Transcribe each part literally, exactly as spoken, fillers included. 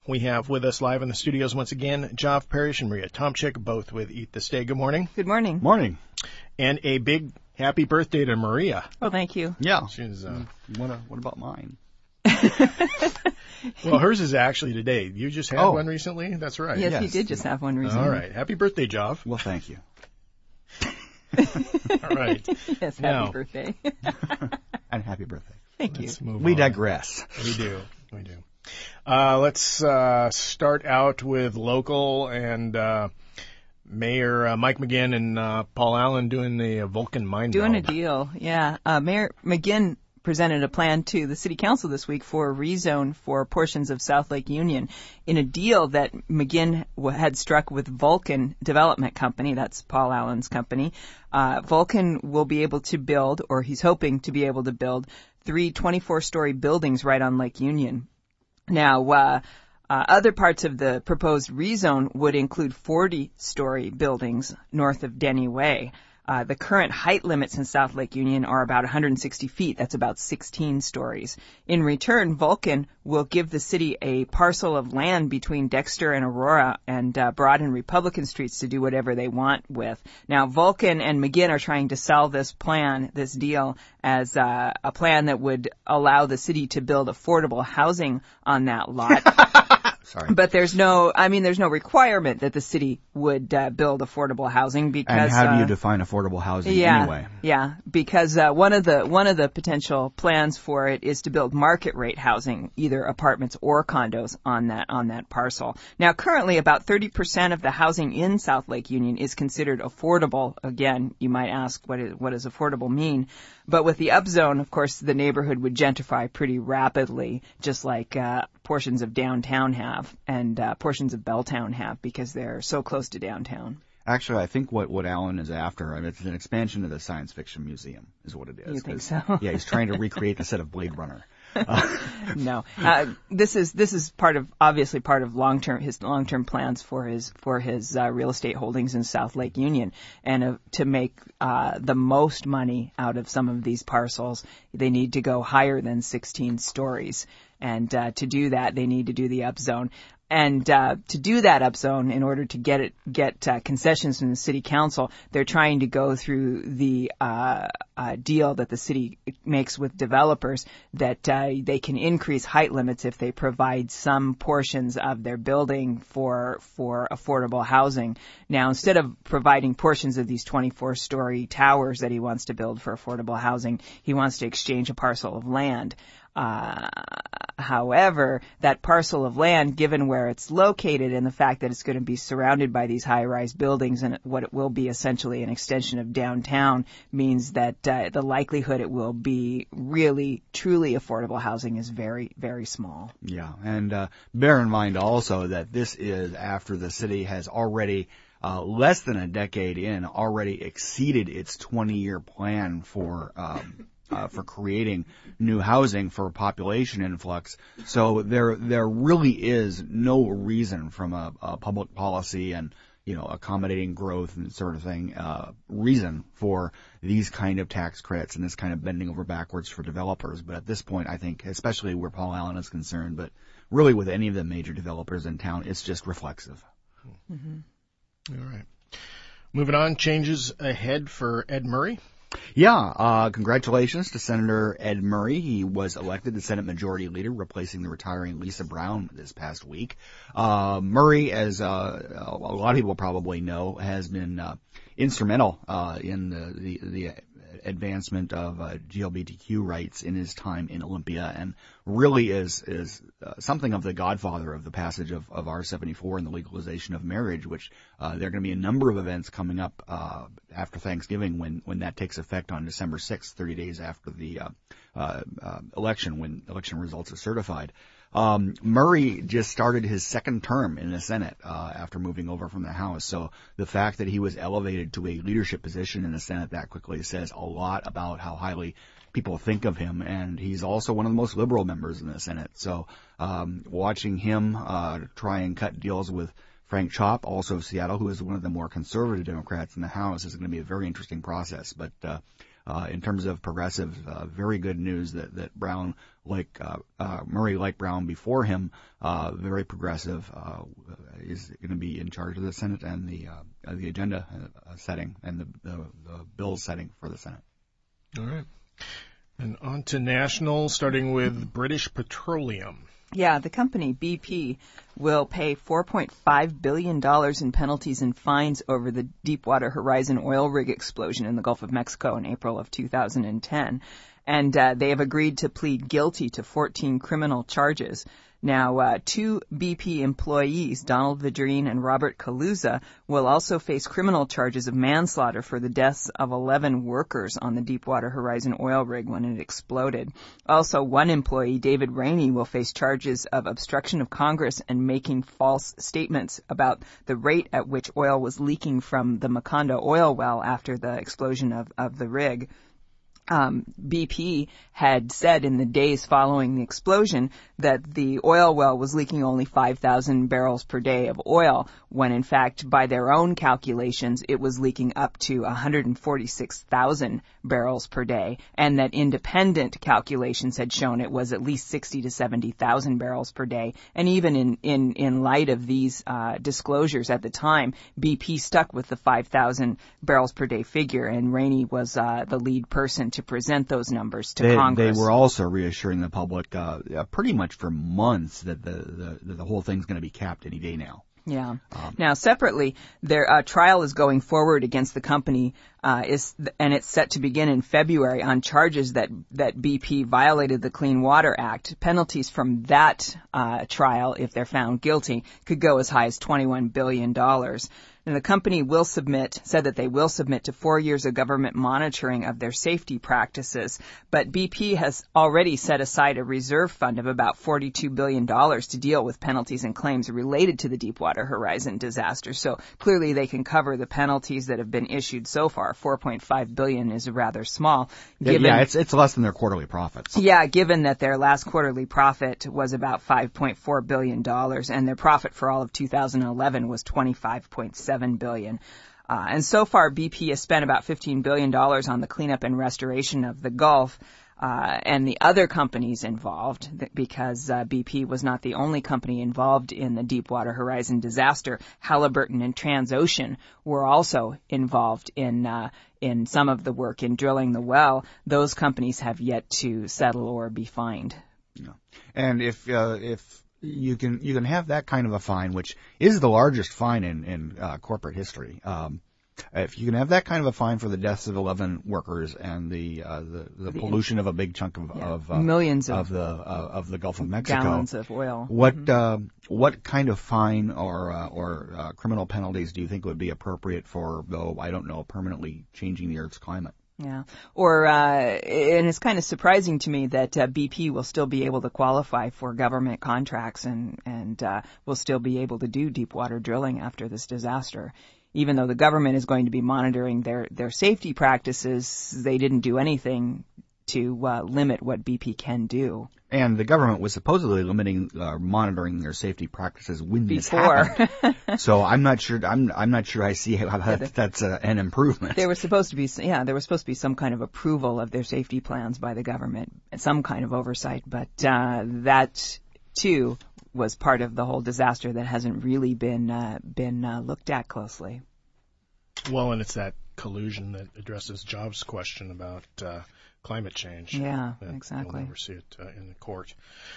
We have with us live in the studios once again, Joff Parrish and Maria Tomchik, both with Eat This Day. Good morning. Good morning. Morning. And a big happy birthday to Maria. Oh, thank you. Yeah. She's, uh, what, uh, what about mine? Well, hers is actually today. You just had Oh. one recently? That's right. Yes, Yes. he did just have one recently. All right. Happy birthday, Joff. Well, thank you. All right. Yes, happy Now. birthday. And happy birthday. Thank Let's you. move We on. digress. We do. We do. Uh, let's uh, start out with local and uh, Mayor uh, Mike McGinn and uh, Paul Allen doing the uh, Vulcan mine Doing a meld. deal, yeah. Uh, Mayor McGinn presented a plan to the City Council this week for a rezone for portions of South Lake Union in a deal that McGinn w- had struck with Vulcan Development Company. That's Paul Allen's company. Uh, Vulcan will be able to build, or he's hoping to be able to build, three twenty-four-story buildings right on Lake Union. Now, uh, uh, other parts of the proposed rezone would include forty-story buildings north of Denny Way. Uh, the current height limits in South Lake Union are about one hundred sixty feet. That's about sixteen stories. In return, Vulcan will give the city a parcel of land between Dexter and Aurora and uh, Broad and Republican Streets to do whatever they want with. Now, Vulcan and McGinn are trying to sell this plan, this deal, as uh, a plan that would allow the city to build affordable housing on that lot. Sorry. But there's no, I mean, there's no requirement that the city would uh, build affordable housing because. And how do you uh, define affordable housing yeah, anyway? Yeah, because uh, one of the one of the potential plans for it is to build market rate housing, either apartments or condos on that on that parcel. Now, currently, about thirty percent of the housing in South Lake Union is considered affordable. Again, you might ask, what is, what does affordable mean? But with the upzone, of course, the neighborhood would gentrify pretty rapidly, just like uh, portions of downtown have and uh, portions of Belltown have, because they're so close to downtown. Actually, I think what, what Alan is after, I mean, it's an expansion of the Science Fiction Museum, is what it is. You think 'Cause, so? Yeah, he's trying to recreate the set of Blade Runner. Uh, No, uh, this is this is part of obviously part of long term his long term plans for his for his uh, real estate holdings in South Lake Union, and uh, to make uh, the most money out of some of these parcels, they need to go higher than sixteen stories, and uh, to do that, they need to do the upzone. And uh, to do that upzone, in order to get it, get uh, concessions from the city council, they're trying to go through the uh, uh, deal that the city makes with developers that uh, they can increase height limits if they provide some portions of their building for for affordable housing. Now, instead of providing portions of these twenty-four-story towers that he wants to build for affordable housing, he wants to exchange a parcel of land. Uh, however, that parcel of land, given where it's located and the fact that it's going to be surrounded by these high-rise buildings and what it will be essentially an extension of downtown, means that uh, the likelihood it will be really, truly affordable housing is very, very small. yeah, and uh, bear in mind also that this is after the city has already, uh, less than a decade in, already exceeded its twenty-year plan for um Uh, for creating new housing for population influx. So there there really is no reason from a, a public policy and, you know, accommodating growth and sort of thing, uh, reason for these kind of tax credits and this kind of bending over backwards for developers. But at this point, I think, especially where Paul Allen is concerned, but really with any of the major developers in town, it's just reflexive. Mm-hmm. All right. Moving on, changes ahead for Ed Murray. Yeah, uh, congratulations to Senator Ed Murray. He was elected the Senate Majority Leader, replacing the retiring Lisa Brown this past week. Uh, Murray, as uh, a lot of people probably know, has been uh, instrumental uh, in the, the, the advancement of uh, L G B T Q rights in his time in Olympia, and really is is uh, something of the godfather of the passage of, of R seventy-four and the legalization of marriage, which uh, there are going to be a number of events coming up uh, after Thanksgiving when, when that takes effect on December sixth, thirty days after the uh, uh, uh, election, when election results are certified. Um, Murray just started his second term in the Senate uh, after moving over from the House. So the fact that he was elevated to a leadership position in the Senate that quickly says a lot about how highly people think of him. And he's also one of the most liberal members in the Senate. So um, watching him uh, try and cut deals with Frank Chop, also of Seattle, who is one of the more conservative Democrats in the House, is going to be a very interesting process. But uh, uh, in terms of progressive, uh, very good news that, that Brown, like, uh, uh, Murray, like Brown before him, uh, very progressive, uh, is going to be in charge of the Senate and the, uh, the agenda uh, setting and the, the, the bill setting for the Senate. All right. And on to national, starting with British Petroleum. Yeah, the company B P will pay four point five billion dollars in penalties and fines over the Deepwater Horizon oil rig explosion in the Gulf of Mexico in April of two thousand ten. And uh, they have agreed to plead guilty to fourteen criminal charges. Now, uh, two B P employees, Donald Vidrine and Robert Kaluza, will also face criminal charges of manslaughter for the deaths of eleven workers on the Deepwater Horizon oil rig when it exploded. Also, one employee, David Rainey, will face charges of obstruction of Congress and making false statements about the rate at which oil was leaking from the Macondo oil well after the explosion of, of the rig. Um, B P had said in the days following the explosion that the oil well was leaking only five thousand barrels per day of oil, when in fact, by their own calculations, it was leaking up to one hundred forty-six thousand barrels per day, and that independent calculations had shown it was at least sixty to seventy thousand barrels per day. And even in, in, in light of these uh, disclosures at the time, B P stuck with the five thousand barrels per day figure, and Rainey was uh, the lead person to present those numbers to they, Congress. They were also reassuring the public uh, pretty much for months that the, the, that the whole thing's going to be capped any day now. Yeah. Um, now, separately, their uh, trial is going forward against the company, uh, is and it's set to begin in February on charges that that B P violated the Clean Water Act. Penalties from that uh, trial, if they're found guilty, could go as high as twenty-one billion dollars. And the company will submit, said that they will submit to four years of government monitoring of their safety practices. But B P has already set aside a reserve fund of about forty-two billion dollars to deal with penalties and claims related to the Deepwater Horizon disaster. So clearly they can cover the penalties that have been issued so far. four point five billion dollars is rather small. Given, yeah, it's, it's less than their quarterly profits. Yeah, given that their last quarterly profit was about five point four billion dollars and their profit for all of two thousand eleven was twenty-five point seven billion dollars. Uh, and so far, B P has spent about fifteen billion dollars on the cleanup and restoration of the Gulf. Uh, and the other companies involved, because uh, B P was not the only company involved in the Deepwater Horizon disaster. Halliburton and Transocean were also involved in uh, in some of the work in drilling the well. Those companies have yet to settle or be fined. Yeah. And if uh, if you can you can have that kind of a fine, which is the largest fine in in uh, corporate history. Um, If you can have that kind of a fine for the deaths of eleven workers and the uh, the, the, the pollution of a big chunk of, yeah, of uh, millions of, of the uh, of the Gulf of Mexico, gallons of oil. What mm-hmm. uh, what kind of fine or uh, or uh, criminal penalties do you think would be appropriate for, though I don't know, permanently changing the Earth's climate? Yeah. Or, uh, and it's kind of surprising to me that uh, B P will still be able to qualify for government contracts and, and uh, will still be able to do deep water drilling after this disaster. Even though the government is going to be monitoring their, their safety practices, they didn't do anything to uh, limit what B P can do. And the government was supposedly limiting, uh, monitoring their safety practices when Before. this happened. So I'm not sure. I'm I'm not sure I see how that, that's uh, an improvement. There was supposed to be, yeah, there was supposed to be some kind of approval of their safety plans by the government, some kind of oversight. But uh, that too was part of the whole disaster that hasn't really been uh, been uh, looked at closely. Well, and it's that collusion that addresses Jobs' question about uh, climate change. Yeah, that exactly. We'll never see it uh, in the court.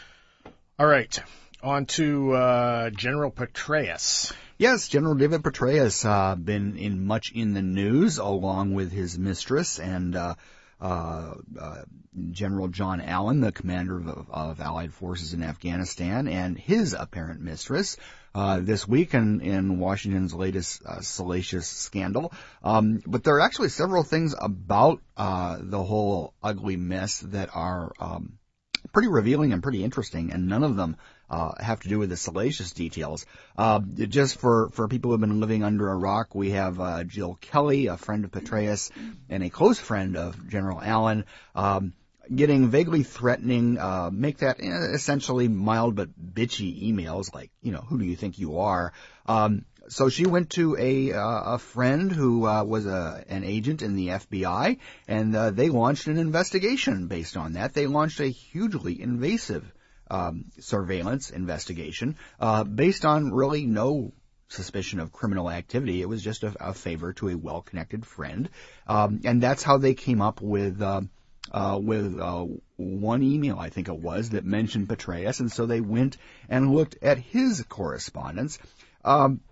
All right, on to uh, General Petraeus. Yes, General David Petraeus uh, been in much in the news, along with his mistress and uh, uh, uh, General John Allen, the commander of, of Allied forces in Afghanistan, and his apparent mistress. Uh, this week in, in Washington's latest uh, salacious scandal. Um, but there are actually several things about uh, the whole ugly mess that are um, pretty revealing and pretty interesting, and none of them uh, have to do with the salacious details. Uh, just for, for people who have been living under a rock, we have uh, Jill Kelly, a friend of Petraeus and a close friend of General Allen, um, getting vaguely threatening, uh, make that essentially mild but bitchy emails like, you know, who do you think you are? Um, so she went to a uh, a friend who uh, was a an agent in the F B I, and uh, they launched an investigation based on that. They launched a hugely invasive um, surveillance investigation uh, based on really no suspicion of criminal activity. It was just a, a favor to a well-connected friend, um, and that's how they came up with. Uh, Uh, with uh, one email, I think it was, that mentioned Petraeus, and so they went and looked at his correspondence. Um,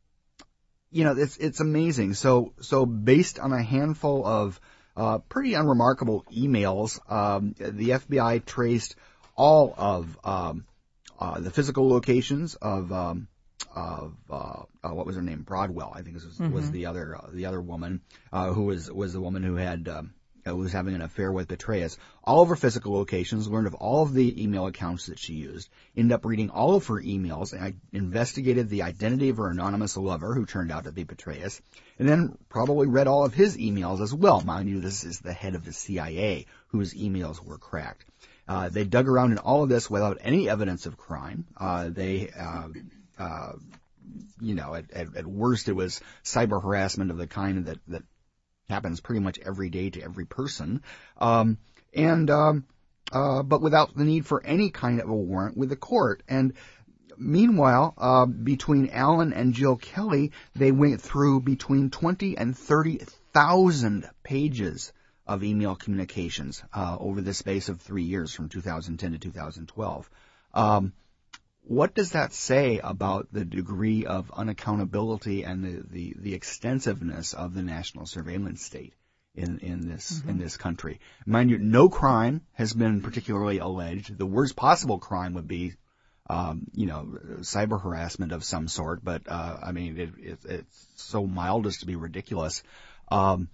you know, it's it's amazing. So so based on a handful of uh, pretty unremarkable emails, um, the F B I traced all of um, uh, the physical locations of um, of uh, uh, what was her name, Broadwell, I think this was, mm-hmm. was the other uh, the other woman uh, who was was the woman who had. Um, who was having an affair with Petraeus, all of her physical locations, learned of all of the email accounts that she used, ended up reading all of her emails, and I investigated the identity of her anonymous lover, who turned out to be Petraeus, and then probably read all of his emails as well. Mind you, this is the head of the C I A whose emails were cracked. Uh, they dug around in all of this without any evidence of crime. Uh, they, uh, uh, you know, at, at, at worst it was cyber harassment of the kind that, that happens pretty much every day to every person, um, and um, uh, but without the need for any kind of a warrant with the court. And meanwhile, uh, between Allen and Jill Kelly, they went through between twenty and thirty thousand pages of email communications uh, over the space of three years, from two thousand ten to two thousand twelve. Um, What does that say about the degree of unaccountability and the, the, the extensiveness of the national surveillance state in, in this mm-hmm. in this country? Mind you, no crime has been particularly alleged. The worst possible crime would be, um, you know, cyber harassment of some sort. But uh, I mean, it, it, it's so mild as to be ridiculous. Um,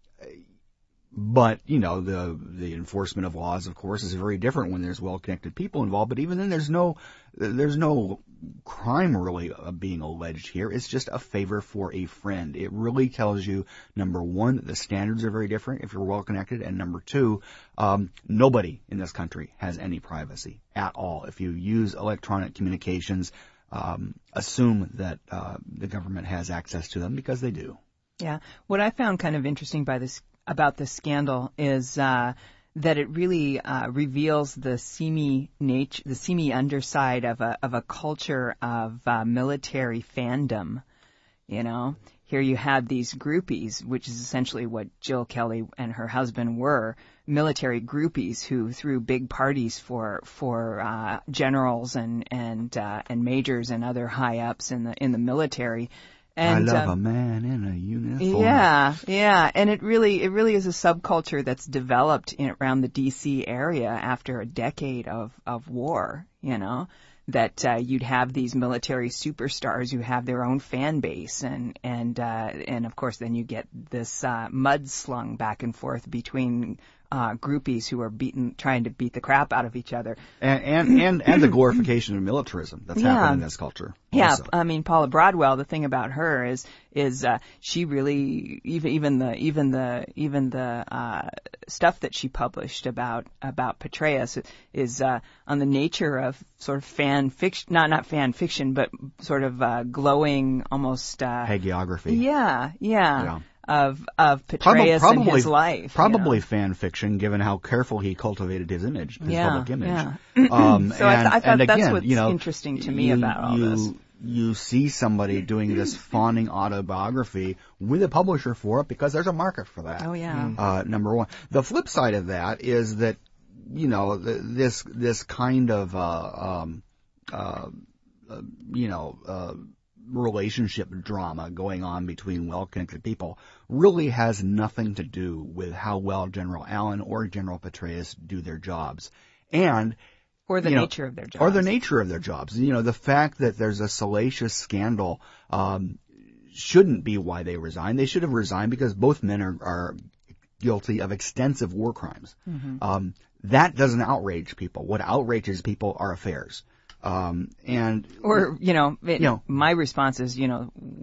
But, you know, the the enforcement of laws, of course, is very different when there's well-connected people involved. But even then, there's no there's no crime really being alleged here. It's just a favor for a friend. It really tells you, number one, that the standards are very different if you're well-connected, and number two, um, nobody in this country has any privacy at all. If you use electronic communications, um, assume that uh, the government has access to them, because they do. Yeah. What I found kind of interesting by this about this scandal is uh, that it really uh, reveals the seamy nature, the seamy underside of a of a culture of uh, military fandom. You know, here you had these groupies, which is essentially what Jill Kelly and her husband were, military groupies who threw big parties for for uh, generals and and uh, and majors and other high ups in the in the military. And, I love uh, a man in a uniform. Yeah, yeah, and it really, it really is a subculture that's developed in, around the D C area after a decade of of war. You know, that uh, you'd have these military superstars who have their own fan base, and and uh, and of course then you get this uh, mudslung back and forth between uh, groupies who are beaten, trying to beat the crap out of each other, and and and, and the glorification of militarism that's yeah. happened in this culture. Yeah, also. I mean, Paula Broadwell. The thing about her is, is uh, she really even even the even the even the uh, stuff that she published about about Petraeus is uh, on the nature of sort of fan fiction, not not fan fiction, but sort of uh, glowing, almost uh, hagiography. Yeah, yeah. yeah. Of of Petraeus probably, and his life, probably you know? fan fiction, given how careful he cultivated his image, his yeah, public image. Yeah. Um, so and, I, th- I thought and again, that's what's you know, interesting to me you, about all you, this. You see somebody doing this fawning autobiography with a publisher for it because there's a market for that. Oh yeah. Uh, number one. The flip side of that is that, you know, this this kind of uh, um, uh, uh, you know. Uh, relationship drama going on between well-connected people really has nothing to do with how well General Allen or General Petraeus do their jobs. And Or the you nature know, of their jobs. Or the nature of their jobs. You know, the fact that there's a salacious scandal um, shouldn't be why they resigned. They should have resigned because both men are, are guilty of extensive war crimes. Mm-hmm. Um, that doesn't outrage people. What outrages people are affairs. Um, and or, you know, it, you know, my response is, you know,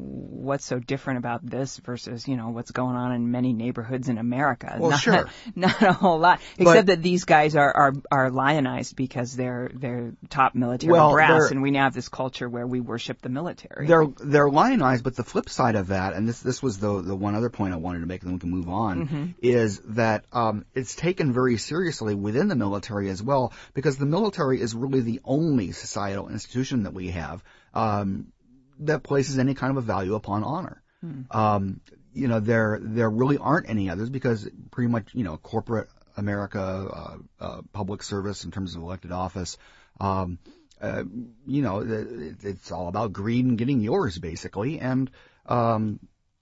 what's so different about this versus, you know, what's going on in many neighborhoods in America. Well, not, sure. Not a whole lot, except But, that these guys are, are, are lionized because they're, they're top military well, brass, and we now have this culture where we worship the military. They're they're lionized, but the flip side of that, and this this was the the one other point I wanted to make, and then we can move on, mm-hmm. is that um, it's taken very seriously within the military as well, because the military is really the only societal institution that we have um, that places any kind of a value upon honor. Mm. Um, you know, there there really aren't any others, because pretty much, you know, corporate America, uh, uh, public service in terms of elected office. Um, Uh, you know, it's all about greed and getting yours, basically. And, um,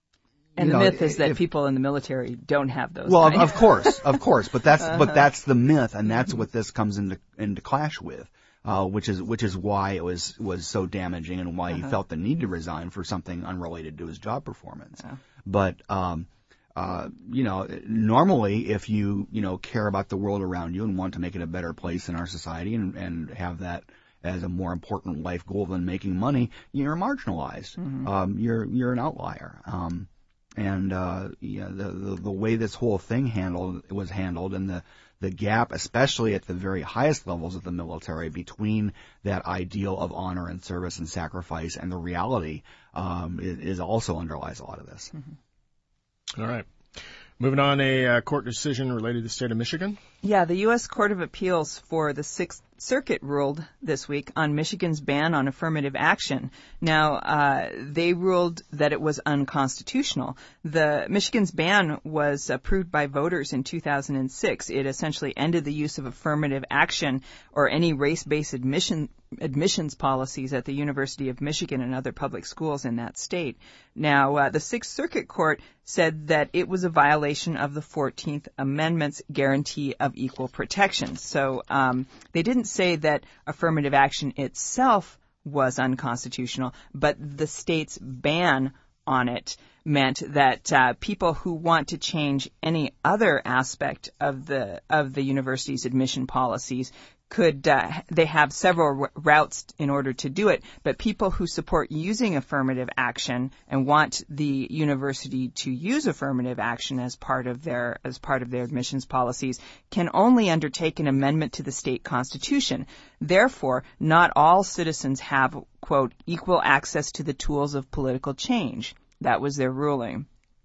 and you the know, myth is that if, people in the military don't have those. Well, kind of course, of course, but that's, uh-huh. but that's the myth, and that's what this comes into, into clash with, uh, which is, which is why it was, was so damaging, and why uh-huh. he felt the need to resign for something unrelated to his job performance. Yeah. But, um, Uh, you know, normally if you, you know, care about the world around you and want to make it a better place in our society, and, and have that as a more important life goal than making money, you're marginalized. Mm-hmm. Um, you're, you're an outlier. Um, and, uh, yeah, the, the, the way this whole thing handled, was handled, and the, the gap, especially at the very highest levels of the military, between that ideal of honor and service and sacrifice and the reality, um, is, is also underlies a lot of this. Mm-hmm. All right. Moving on, a uh, court decision related to the state of Michigan. Yeah, the U S Court of Appeals for the Sixth Circuit ruled this week on Michigan's ban on affirmative action. Now, uh, they ruled that it was unconstitutional. The Michigan's ban was approved by voters in two thousand six. It essentially ended the use of affirmative action or any race-based admission admissions policies at the University of Michigan and other public schools in that state. Now, uh, the Sixth Circuit Court said that it was a violation of the fourteenth Amendment's guarantee of equal protection. So um, they didn't say that affirmative action itself was unconstitutional, but the state's ban on it meant that uh, people who want to change any other aspect of the of the university's admission policies could, uh, they have several r- routes in order to do it, but people who support using affirmative action and want the university to use affirmative action as part of their, as part of their admissions policies can only undertake an amendment to the state constitution. Therefore, not all citizens have, quote, equal access to the tools of political change. That was their ruling.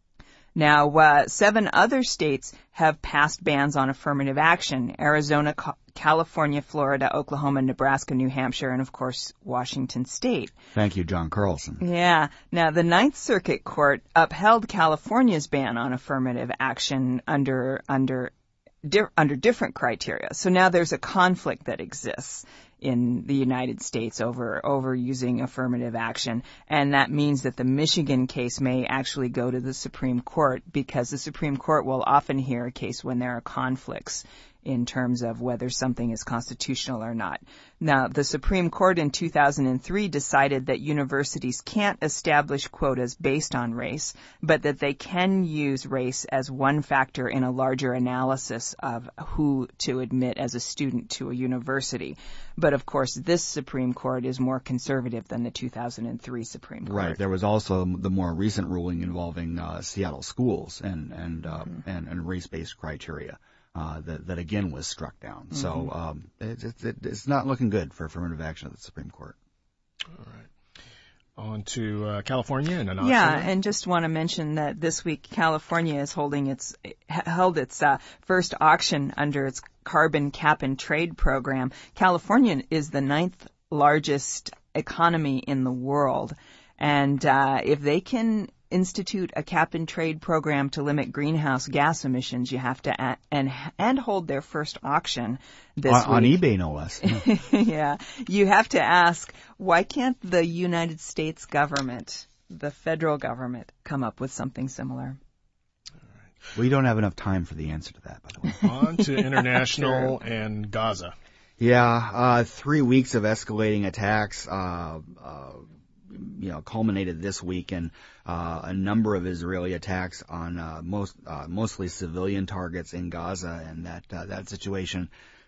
Now, uh, seven other states have passed bans on affirmative action: Arizona, Ca- California, Florida, Oklahoma, Nebraska, New Hampshire, and, of course, Washington State. Thank you, John Carlson. Yeah. Now, the Ninth Circuit Court upheld California's ban on affirmative action under under di- under different criteria. So now there's a conflict that exists in the United States over over using affirmative action, and that means that the Michigan case may actually go to the Supreme Court, because the Supreme Court will often hear a case when there are conflicts in terms of whether something is constitutional or not. Now, the Supreme Court in two thousand three decided that universities can't establish quotas based on race, but that they can use race as one factor in a larger analysis of who to admit as a student to a university. But, of course, this Supreme Court is more conservative than the two thousand three Supreme Court. Right. There was also the more recent ruling involving uh, Seattle schools and and, uh, mm-hmm. and and race-based criteria. Uh, that, that again was struck down. Mm-hmm. So um, it, it, it's not looking good for affirmative action at the Supreme Court. All right. On to uh, California and an Yeah, and just want to mention that this week California is holding its held its uh, first auction under its carbon cap and trade program. California is the ninth largest economy in the world, and uh, if they can institute a cap and trade program to limit greenhouse gas emissions, you have to a- and and hold their first auction this on, week. On eBay, no less. Yeah, you have to ask, why can't the United States government, the federal government, come up with something similar? We don't have enough time for the answer to that, by the way. On to international and Gaza. Yeah, uh, three weeks of escalating attacks, uh, uh, you know, culminated this week in uh, a number of Israeli attacks on uh, most uh, mostly civilian targets in Gaza, and that uh, that situation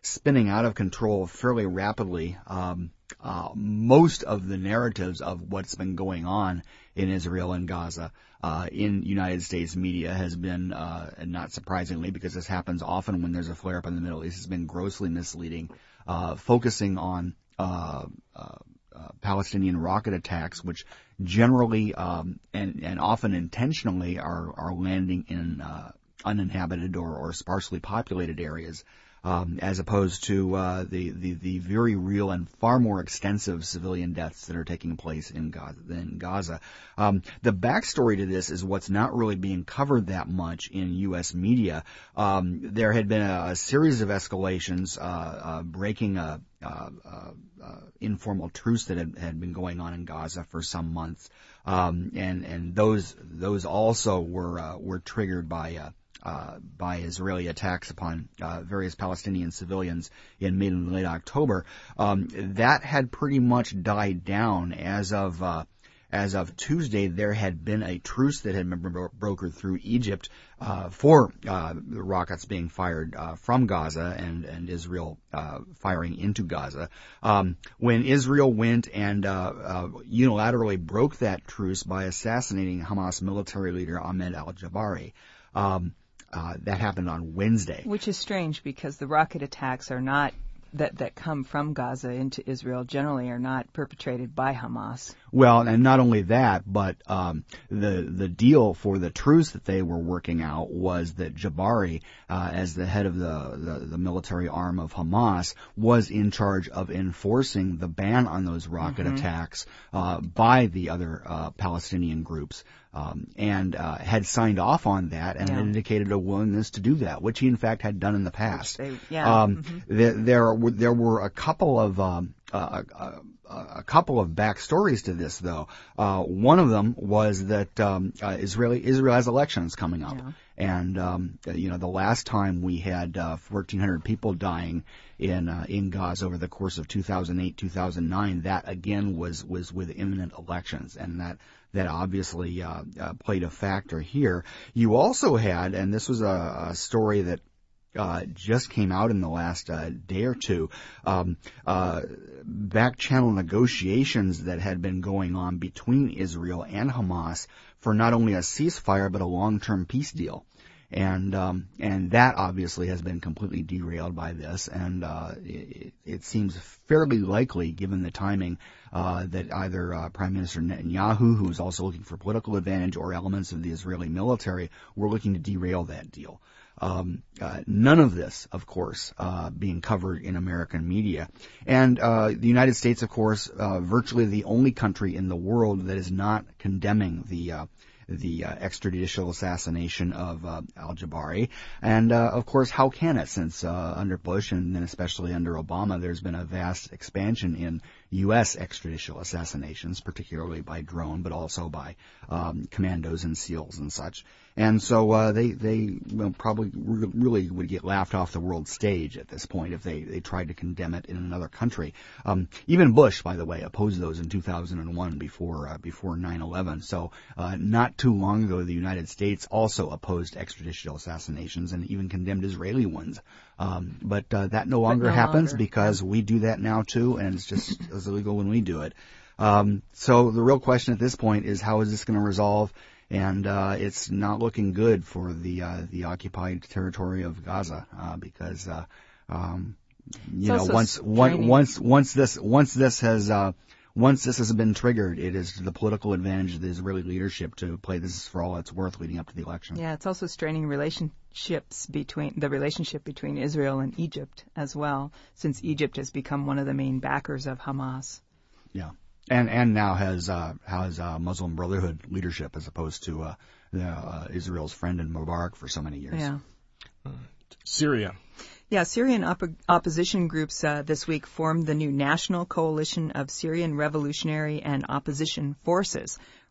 spinning out of control fairly rapidly. Um, uh, most of the narratives of what's been going on in Israel and Gaza uh, in United States media has been, uh, and not surprisingly, because this happens often when there's a flare-up in the Middle East, has been grossly misleading, uh, focusing on uh, uh, uh, Palestinian rocket attacks, which generally um, and, and often intentionally are, are landing in uh, uninhabited or, or sparsely populated areas. Um, as opposed to uh, the, the the very real and far more extensive civilian deaths that are taking place in Gaza. In Gaza. Um, the backstory to this is what's not really being covered that much in U S media. Um, there had been a, a series of escalations, uh, uh, breaking a, uh, uh, uh, informal truce that had, had been going on in Gaza for some months, um, and and those those also were uh, were triggered by. Uh, Uh, by Israeli attacks upon uh, various Palestinian civilians in mid and late October. Um, that had pretty much died down as of uh, as of Tuesday. There had been a truce that had been bro- brokered through Egypt uh, for uh, the rockets being fired uh, from Gaza and and Israel uh, firing into Gaza. Um, when Israel went and uh, uh, unilaterally broke that truce by assassinating Hamas military leader Ahmed al-Jabari. Um, Uh, that happened on Wednesday. Which is strange because the rocket attacks are not that that come from Gaza into Israel generally are not perpetrated by Hamas. Well, and not only that, but um, the the deal for the truce that they were working out was that Jabari, uh, as the head of the, the the military arm of Hamas, was in charge of enforcing the ban on those rocket mm-hmm. attacks uh, by the other uh, Palestinian groups. Um, and uh, had signed off on that and yeah. indicated a willingness to do that, which he in fact had done in the past. They, yeah. Um, mm-hmm. there, there were there were a couple of um, uh, uh, a couple of backstories to this, though. Uh, one of them was that um, uh, Israeli Israel has elections coming up, yeah. and um, you know the last time we had uh, fourteen hundred people dying in uh, in Gaza over the course of two thousand eight, two thousand nine, that again was was with imminent elections, and that. That obviously uh, uh, played a factor here. You also had, and this was a, a story that uh, just came out in the last uh, day or two, um, uh, back-channel negotiations that had been going on between Israel and Hamas for not only a ceasefire but a long-term peace deal. And um, and that obviously has been completely derailed by this, and uh, it, it seems fairly likely, given the timing, uh, that either uh, Prime Minister Netanyahu, who is also looking for political advantage, or elements of the Israeli military were looking to derail that deal. Um, uh, none of this, of course, uh, being covered in American media. And uh, the United States, of course, uh, virtually the only country in the world that is not condemning the uh, the uh, extrajudicial assassination of uh, al-Jabari. And, uh, of course, how can it, since uh, under Bush and then especially under Obama, there's been a vast expansion in U S extrajudicial assassinations, particularly by drone, but also by um, commandos and SEALs and such. And so uh, they they well, probably re- really would get laughed off the world stage at this point if they, they tried to condemn it in another country. Um, even Bush, by the way, opposed those in two thousand one before uh, before nine eleven. So uh, not too long ago, the United States also opposed extrajudicial assassinations and even condemned Israeli ones. Um, but uh, that no longer no happens longer. because we do that now too, and it's just as illegal when we do it. Um, so the real question at this point is, how is this going to resolve? And uh, it's not looking good for the uh, the occupied territory of Gaza uh, because uh, um, you it's know once one, once once this once this has uh, once this has been triggered, it is to the political advantage of the Israeli leadership to play this for all it's worth leading up to the election. Yeah, it's also straining relationships between the relationship between Israel and Egypt as well, since Egypt has become one of the main backers of Hamas. Yeah. And and now has uh, has uh, Muslim Brotherhood leadership as opposed to uh, the, uh, Israel's friend in Mubarak for so many years. Yeah. Uh, Syria. Yeah, Syrian op- opposition groups uh, this week formed the new National Coalition of Syrian Revolutionary and Opposition Forces,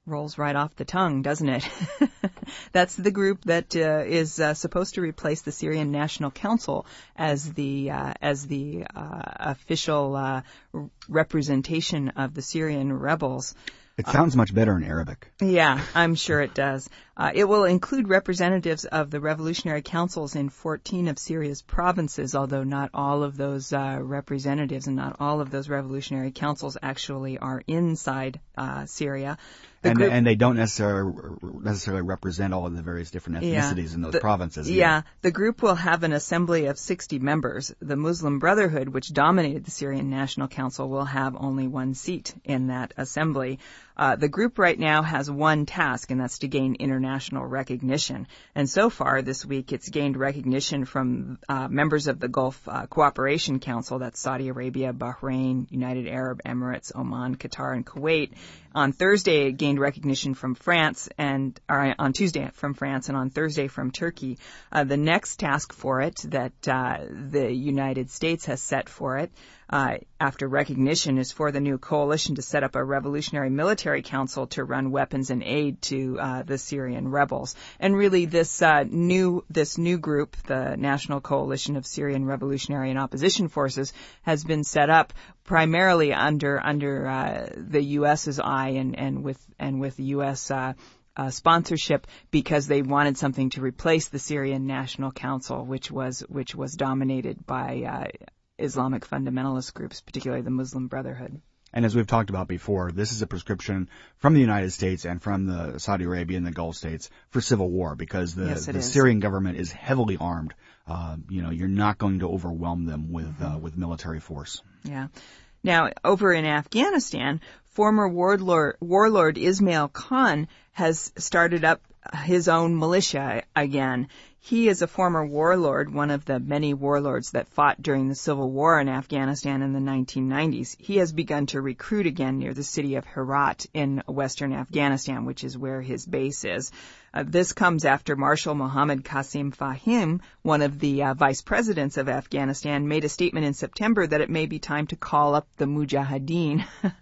rolls right off the tongue, doesn't it? That's the group that uh, is uh, supposed to replace the Syrian National Council as the uh, as the uh, official uh, representation of the Syrian rebels. It sounds much better in Arabic. Yeah, I'm sure it does. Uh, it will include representatives of the revolutionary councils in fourteen of Syria's provinces, although not all of those uh, representatives and not all of those revolutionary councils actually are inside uh, Syria. The And, group, and they don't necessarily necessarily represent all of the various different ethnicities yeah, in those the, provinces. Either. Yeah, the group will have an assembly of sixty members. The Muslim Brotherhood, which dominated the Syrian National Council, will have only one seat in that assembly. Uh, the group right now has one task, and that's to gain international recognition. And so far this week, it's gained recognition from uh, members of the Gulf uh, Cooperation Council, that's Saudi Arabia, Bahrain, United Arab Emirates, Oman, Qatar, and Kuwait. On Thursday, it gained recognition from France, and or on Tuesday from France, and on Thursday from Turkey. Uh, the next task for it that uh, the United States has set for it Uh, after recognition is for the new coalition to set up a revolutionary military council to run weapons and aid to uh, the Syrian rebels. And really, this uh, new this new group, the National Coalition of Syrian Revolutionary and Opposition Forces, has been set up primarily under under uh, the U S's eye and and with and with U S Uh, Uh, sponsorship, because they wanted something to replace the Syrian National Council, which was which was dominated by uh, Islamic fundamentalist groups, particularly the Muslim Brotherhood. And as we've talked about before, this is a prescription from the United States and from the Saudi Arabia and the Gulf states for civil war, because the, yes, the is. Syrian government is heavily armed. Uh, you know, you're not going to overwhelm them with mm-hmm. uh, with military force. Yeah. Now, over in Afghanistan, former warlord, warlord Ismail Khan has started up his own militia again. He is a former warlord, one of the many warlords that fought during the civil war in Afghanistan in the nineteen nineties. He has begun to recruit again near the city of Herat in western Afghanistan, which is where his base is. Uh, this comes after Marshal Mohammad Qasim Fahim, one of the uh, vice presidents of Afghanistan, made a statement in September that it may be time to call up the Mujahideen.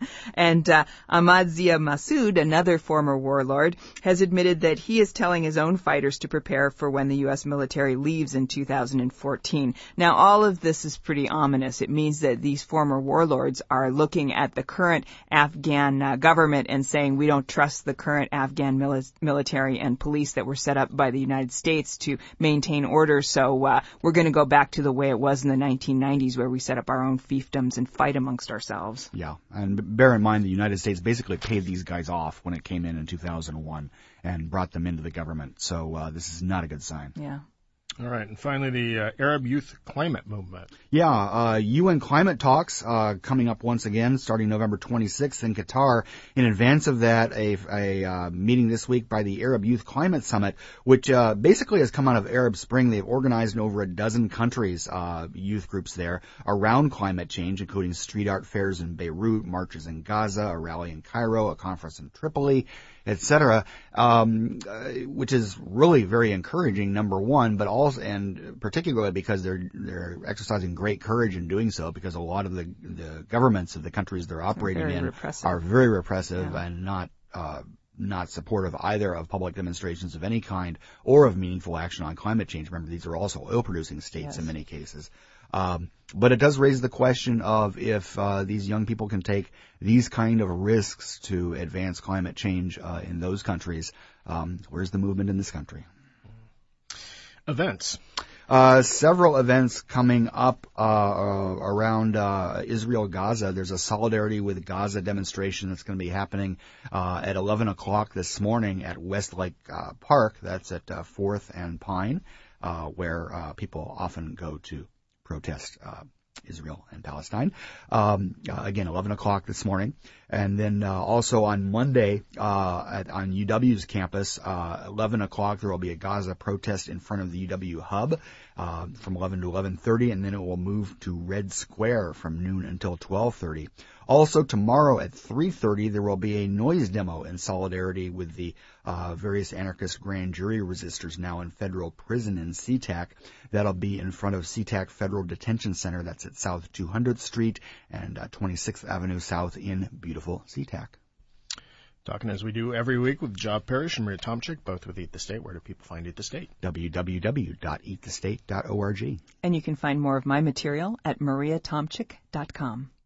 And uh, Ahmad Zia Massoud, another former warlord, has admitted that he is telling his own fighters to prepare for when the U S military leaves in two thousand fourteen. Now, all of this is pretty ominous. It means that these former warlords are looking at the current Afghan uh, government and saying, we don't trust the current Afghan mili- military and police that were set up by the United States to maintain order, so uh, we're going to go back to the way it was in the nineteen nineties, where we set up our own fiefdoms and fight amongst ourselves. Yeah, and bear in mind the United States basically paid these guys off when it came in in two thousand one and brought them into the government, so uh, this is not a good sign. Yeah. All right, and finally, the uh, Arab Youth Climate Movement. Yeah, uh, U N climate talks uh, coming up once again, starting November twenty-sixth in Qatar. In advance of that, a, a uh, meeting this week by the Arab Youth Climate Summit, which uh, basically has come out of Arab Spring. They've organized in over a dozen countries uh, youth groups there around climate change, including street art fairs in Beirut, marches in Gaza, a rally in Cairo, a conference in Tripoli, et cetera, um, uh, which is really very encouraging, number one, but also, and particularly because they're they're exercising great courage in doing so, because a lot of the, the governments of the countries they're operating in repressive. are very repressive yeah. and not uh, not supportive either of public demonstrations of any kind or of meaningful action on climate change. Remember, these are also oil-producing states yes. in many cases. Um, but it does raise the question of if uh, these young people can take these kind of risks to advance climate change uh, in those countries. Um, where's the movement in this country? Events. Uh, several events coming up uh, uh, around uh, Israel-Gaza. There's a Solidarity with Gaza demonstration that's going to be happening uh, at eleven o'clock this morning at Westlake uh, Park. That's at uh, fourth and Pine, uh, where uh, people often go to protest uh, Israel and Palestine. Um, uh, again, eleven o'clock this morning. And then uh, also on Monday uh, at, on U W's campus, uh, eleven o'clock, there will be a Gaza protest in front of the U W hub uh, from eleven to eleven thirty, and then it will move to Red Square from noon until twelve thirty. Also tomorrow at three thirty, there will be a noise demo in solidarity with the uh, various anarchist grand jury resistors now in federal prison in SeaTac. That'll be in front of SeaTac Federal Detention Center. That's at South two hundredth Street and uh, twenty-sixth Avenue South in beautiful SeaTac. Talking as we do every week with Job Parrish and Maria Tomchik, both with Eat the State. Where do people find Eat the State? w w w dot eat the state dot org. And you can find more of my material at maria tomchik dot com.